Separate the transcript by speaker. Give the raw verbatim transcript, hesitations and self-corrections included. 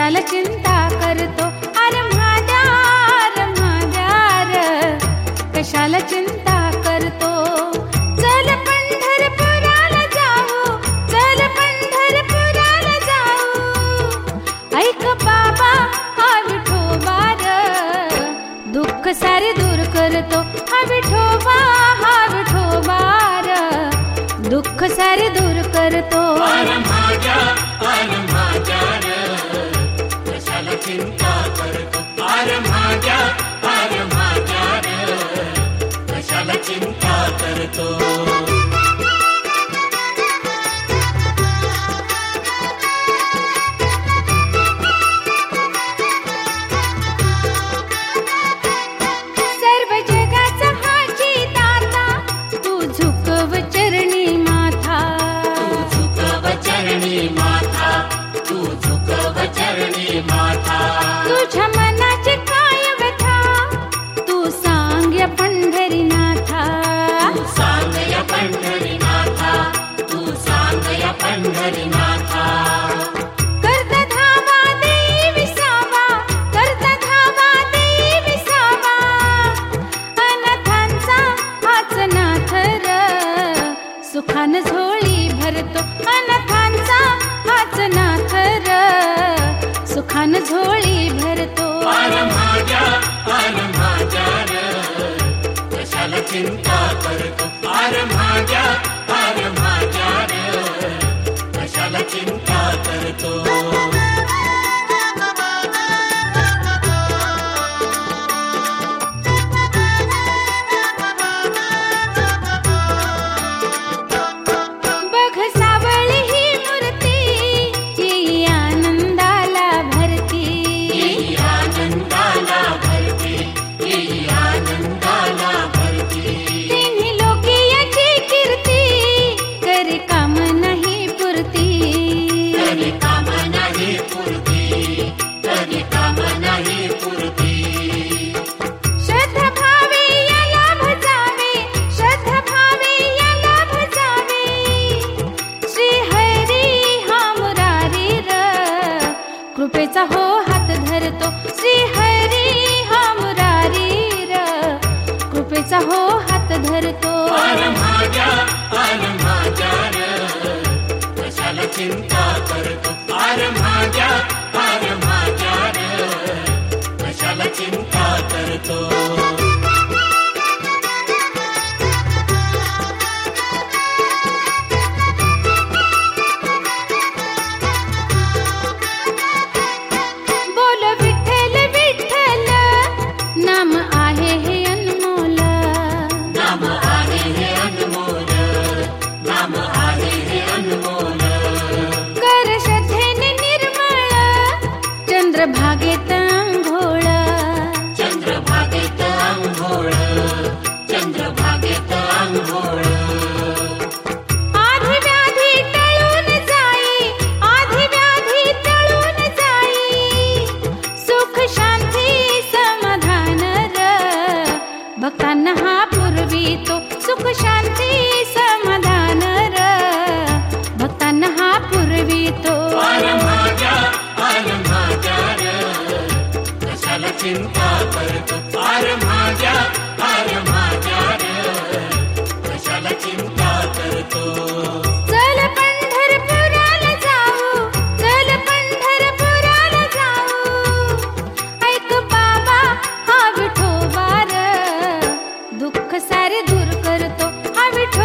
Speaker 1: कशाला चिंता करतो अरे माझ्या र माझ्या र कशाला चिंता करतो. चल पंढरपुराला जाऊ, चल पंढरपुराला जाऊ, ऐक बाबा हा विठोबा र दुःख सारे दूर करतो. हा विठोबा हा विठोबा र दुःख सारे दूर करतो.
Speaker 2: अरे माझ्या अरे माझ्या र कशाला चिंता करतो. अरे माझ्या अरे माझ्या र कशाला चिंता करतो.
Speaker 1: सर्व जगाचा हाची दाता तू झुकव चरणी माथा,
Speaker 2: तू झुकव चरणी माथा, तू झुकव चरणी माथा.
Speaker 1: तुझ्या मनाची काय व्यथा तू सांग या पंढरीनाथा,
Speaker 2: तू सांग या पंढरीनाथा, तू सांग या पंढरीनाथा.
Speaker 1: करता धावा देई विसावा, करता धावा देई विसावा, अनाथांचा हाच नाथ र सुखान झोळी भरतो. अनाथांचा हाच नाथ र सुखान झोळी भरतो.
Speaker 2: अरे माझ्या अरे माझ्या र कशाला चिंता करतो. अरे माझ्या अरे माझ्या र कशाला चिंता करतो.
Speaker 1: बघ सावळी ही मूर्ती येई आनंदाला भरती,
Speaker 2: येई आनंदाला भरती, येई आनंदाला भरती.
Speaker 1: तिन्ही लोके याची कीर्ती करे काम नाही पुरती,
Speaker 2: कधी काम नाही पुरती, कधी काम नाही पुरती.
Speaker 1: श्रद्धा भावे याला भजावे, श्रद्धा भावे याला भजावे, श्री हरी हा मुरारी र कृपेचा हो हात धरतो. श्री हरी हा मुरारी र कृपेचा हो हात धरतो.
Speaker 2: अरे माझ्या अरे माझ्या र कशाला चिंता करतो. अरे माझ्या अरे माझ्या र कशाला चिंता करतो.
Speaker 1: बोल विठ्ठल विठ्ठल नाम आहे हे अनमोल,
Speaker 2: नाम आहे हे अनमोल, नाम आहे हे अनमोल.
Speaker 1: कर श्रद्धेने निर्मळ चंद्रभागेत अंघोळ,
Speaker 2: चंद्रभागेत अंघोळ, चंद्रभागेत अंघोळ.
Speaker 1: आधी व्याधी टळून जाई, आधी व्याधी टळून जाई, सुख शांती समाधान र भक्तांना हा पुरवितो. सुख शांती समाधान र भक्तांना हा पुरवितो.
Speaker 2: अरे माझ्या अरे माझ्या र कशाला चिंता करतो. अरे माझ्या अरे माझ्या र कशाला चिंता करतो.
Speaker 1: चल पंढरपुराला जाऊ, चल पंढरपुराला जाऊ, ऐक बाबा हा विठोबा र दुःख सारे दूर करतो. हा विठोबा